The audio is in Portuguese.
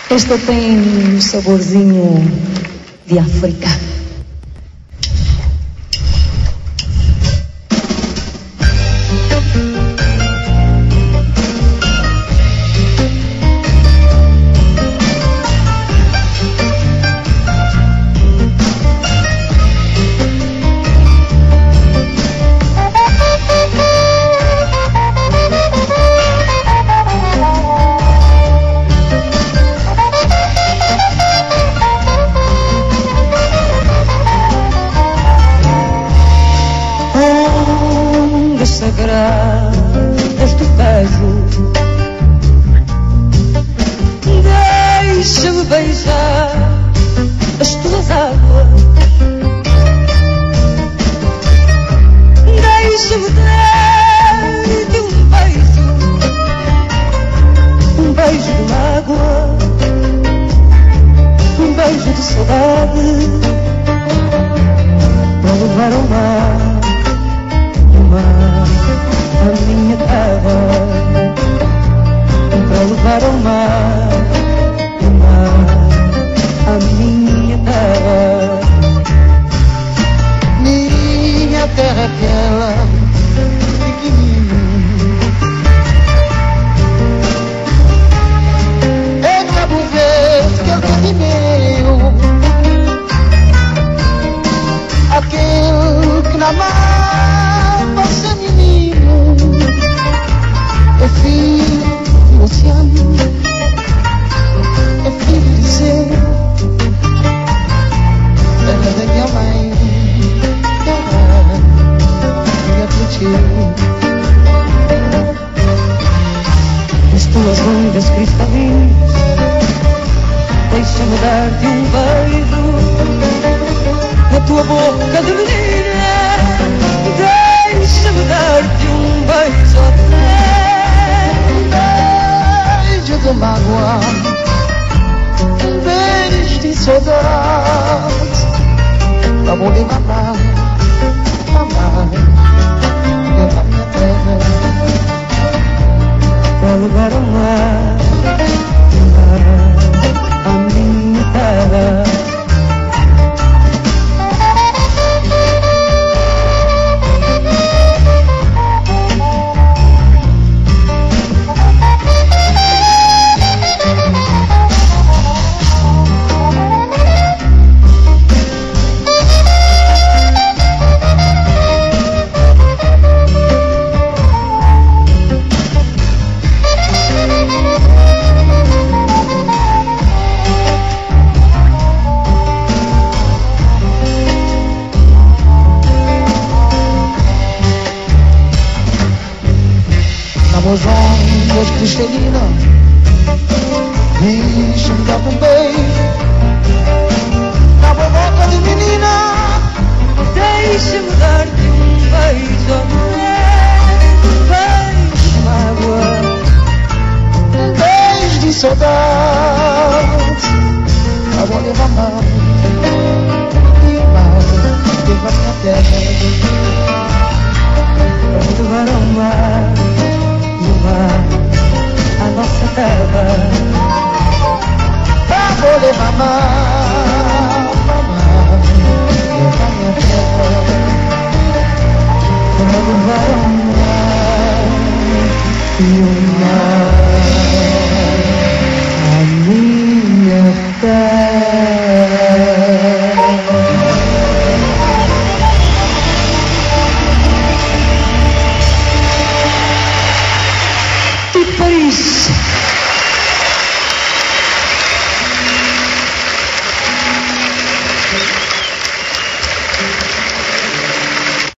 Esta tem um saborzinho de África. Sagradas do beijo, deixa-me beijar as tuas águas, deixa-me dar-te um beijo de mágoa, um beijo de saudade, para levar ao mar. A minha terra, para levar ao mar, a minha terra. Minha terra aquela, pequenininho. É Cabo Verde que eu te meu, aquele que na mar passa menino. É filho do oceano, é filho do céu, terra da minha mãe, terra minha protegeu. As tuas ondas cristalinas, deixa-me dar-te um beijo, na tua boca de menina, deixa-me dar-te um beijo. De mágoa, um beijo de saudade, pra poder mamar, levar minha terra, pra levar ao mar, a minha terra. As ondas cristalinas, deixa-me dar um beijo, na boca de menina, deixa-me dar-te um beijo, um beijo de mágoa, um beijo de saudade, pra poder mamar, levar minha terra, pra levar ao mar. A nossa terra, pra poder mamar, levar minha terra, pra levar ao mar e o mar, a minha terra. De Paris.